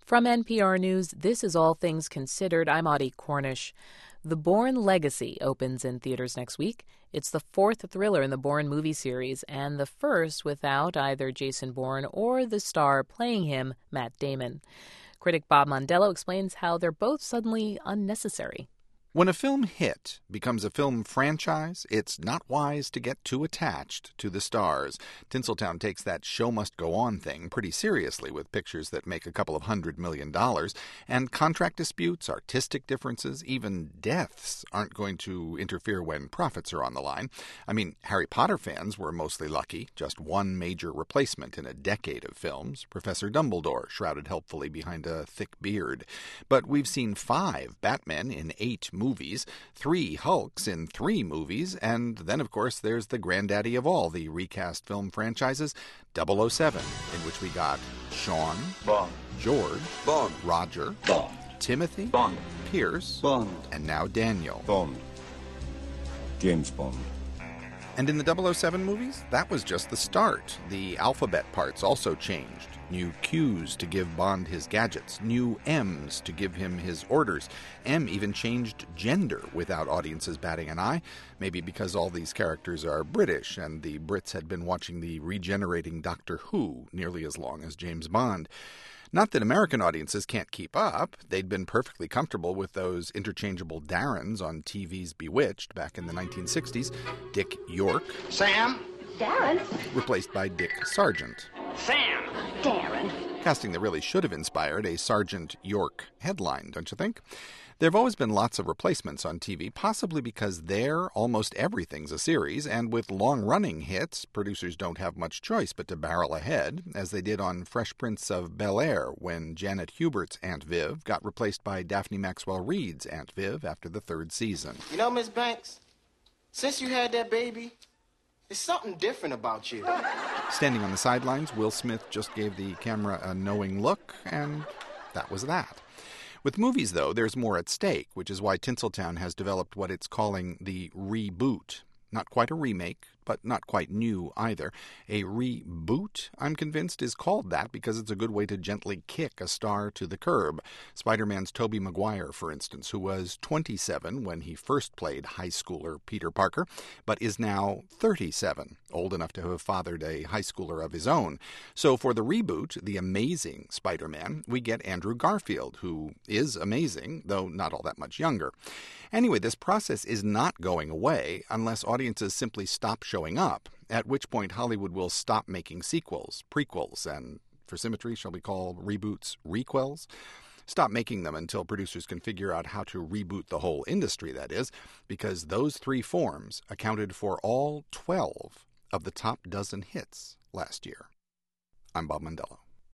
From NPR News, this is All Things Considered. I'm Audie Cornish. The Bourne Legacy opens in theaters next week. It's the fourth thriller in the Bourne movie series and the first without either Jason Bourne or the star playing him, Matt Damon. Critic Bob Mondello explains how they're both suddenly unnecessary. When a film hit becomes a film franchise, it's not wise to get too attached to the stars. Tinseltown takes that show-must-go-on thing pretty seriously with pictures that make a couple of $100 million, and contract disputes, artistic differences, even deaths aren't going to interfere when profits are on the line. I mean, Harry Potter fans were mostly lucky, just one major replacement in a decade of films, Professor Dumbledore, shrouded helpfully behind a thick beard. But we've seen 5 Batmen in 8 movies, 3 Hulks in 3 movies, and then, of course, there's the granddaddy of all the recast film franchises, 007, in which we got Sean, Bond, George, Bond, Roger, Bond, Timothy, Bond, Pierce, Bond, and now Daniel. Bond, James Bond. And in the 007 movies, that was just the start. The alphabet parts also changed. New Q's to give Bond his gadgets, new M's to give him his orders. M even changed gender without audiences batting an eye, maybe because all these characters are British and the Brits had been watching the regenerating Doctor Who nearly as long as James Bond. Not that American audiences can't keep up. They'd been perfectly comfortable with those interchangeable Darrens on TV's Bewitched back in the 1960s. Dick York. Sam. Darren. Replaced by Dick Sargent. Sam. Darren. Casting that really should have inspired a Sergeant York headline, don't you think? There have always been lots of replacements on TV, possibly because there, almost everything's a series, and with long-running hits, producers don't have much choice but to barrel ahead, as they did on Fresh Prince of Bel-Air when Janet Hubert's Aunt Viv got replaced by Daphne Maxwell Reid's Aunt Viv after the 3rd season. You know, Miss Banks, since you had that baby, there's something different about you. Standing on the sidelines, Will Smith just gave the camera a knowing look, and that was that. With movies, though, there's more at stake, which is why Tinseltown has developed what it's calling the reboot. Not quite a remake, but not quite new either. A reboot, I'm convinced, is called that because it's a good way to gently kick a star to the curb. Spider-Man's Tobey Maguire, for instance, who was 27 when he first played high schooler Peter Parker, but is now 37, old enough to have fathered a high schooler of his own. So for the reboot, The Amazing Spider-Man, we get Andrew Garfield, who is amazing, though not all that much younger. Anyway, this process is not going away unless audiences simply stop showing up, at which point Hollywood will stop making sequels, prequels, and for symmetry, shall we call reboots requels? Stop making them until producers can figure out how to reboot the whole industry, that is, because those 3 forms accounted for all 12 of the top dozen hits last year. I'm Bob Mondello.